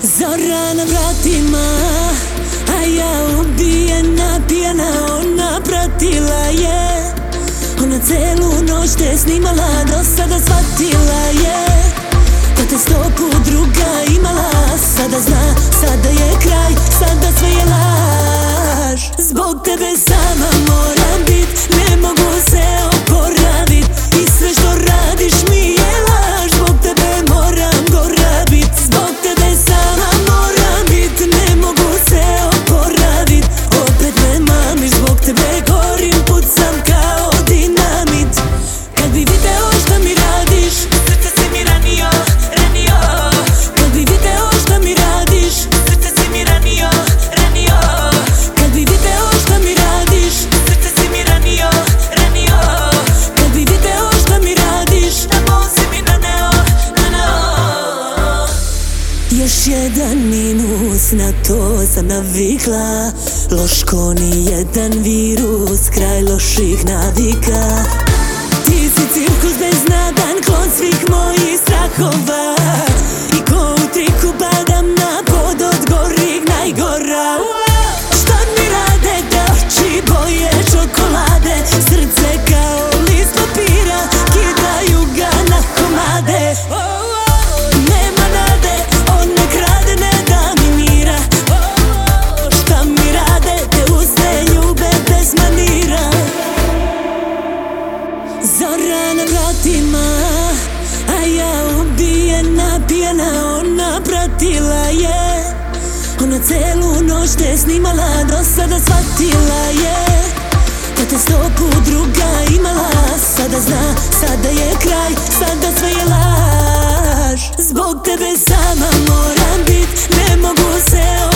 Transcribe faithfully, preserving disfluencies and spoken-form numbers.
Zora na vratima, a ja ubijena, pijana, ona pratila je. Ona celu noć te snimala, do sada shvatila je da te sto put druga imala. Sada zna, sada je kraj, sada sve je laž. Zbog tebe sama moram bit, ne mogu se oporavit. I sve što radiš mi je laž, zbog tebe moram gora bit. Zbog tebe sama moram bit, ne mogu se oporavit. Opet me mamiš, zbog tebe gorim, pucam kao dinamit. Kad bi video šta mi radiš, srce si mi ranio, ranio. Kad bi video šta mi radiš, srce si mi ranio, ranio. Kad bi video šta mi radiš, srce si mi ranio, ranio. Kad bi video šta mi radiš, na bol si mi naneo, naneo. Još jedan minus, na to sam navikla. Loš ko ni jedan virus, kraj loših navika. Ti si cirkus bez nadan, klon svih mojih strahova. I ko u triku padam na pod od gorih najgora. Šta mi rade da oči boje čokolade, srce kao list papira, kidaju ga na komade. Nema nade, on ne krade, ne da mi mira. Šta mi rade, te usne ljube bez manira. Zora na vratima, a ja ubijena, pijana, ona pratila je. Ona celu noć te snimala, do sada shvatila je da te sto put druga imala. Sada zna, sada je kraj, sada sve je laž. Zbog tebe sama moram bit, ne mogu se